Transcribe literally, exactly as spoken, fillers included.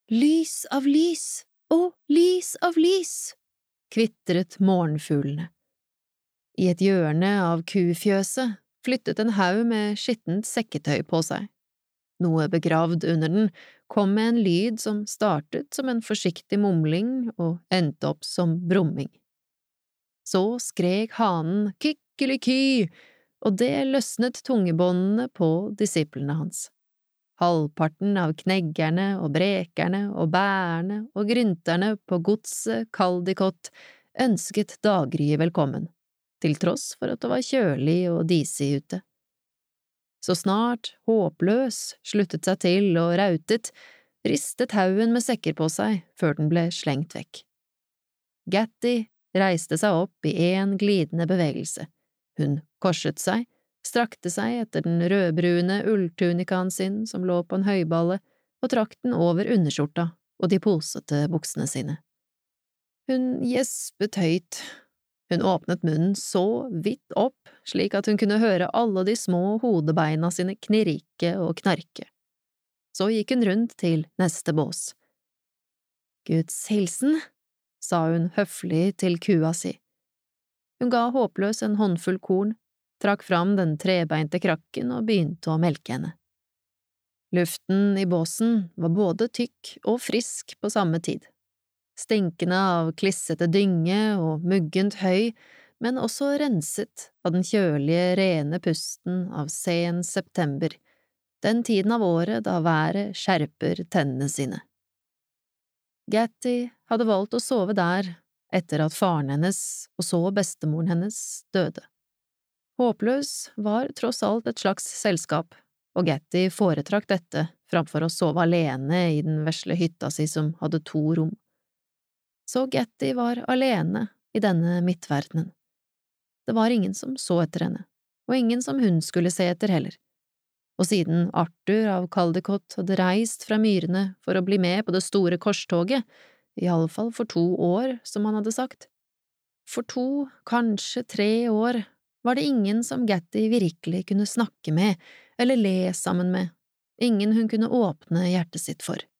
Lys av lys, å, lys av lys, kvitret morgenfuglene. I et hjørne av kufjøset flyttet en haug med skittent sekketøy på seg. Noe begravd under den kom med en lyd som startet som en forsiktig mumling og endte opp som brumming. Så skrek hanen kikkeliky, og det løsnet tungebåndene på disiplene hans. Halvparten av kneggerne og brekerne og bærerne og grynterne på godset Caldicot ønsket daggryet velkommen, til tross for at det var kjølig og disig ute. Så snart Håpløs sluttet seg til og rautet, ristet haugen med sekker på seg før den ble slengt vekk. Gatty reiste seg opp i en glidende bevegelse. Hun korset seg, strakte seg etter den rødbrune ulltunikaen sin som lå på en høyballe, og trakk den over underskjorta og de posete buksene sine. Hun gjespet høyt. Hun åpnet munnen så vidt opp, slik at hun kunne høre alle de små hodebeina sine knirke og knarke. Så gikk hun rundt til neste bås. Guds hilsen, sa hun høflig til kua si. Hun ga Håpløs en håndfull korn, trakk fram den trebeinte krakken og begynte å melke henne. Luften i båsen var både tykk og frisk på samme tid. Stinkende av klissete dynge og muggent høy, men også renset av den kjølige, rene pusten av sen september, den tiden av året da været skjerper tennene sine. Gatty hadde valgt å sove der etter at faren hennes og så bestemoren hennes døde. Håpløs var tross alt et slags selskap, og Gatty foretrakk dette framfor å sove alene i den vesle hytta si som hadde to rom. Så Gatty var alene i denne midtverdenen. Det var ingen som så etter henne, og ingen som hun skulle se etter heller. Og siden Arthur av Caldicot hadde reist fra myrene for å bli med på det store korstoget, i alle fall for to år, som han hadde sagt. For to, kanskje tre år, var det ingen som Gatty virkelig kunne snakke med eller le sammen med, ingen hun kunne åpne hjertet sitt for.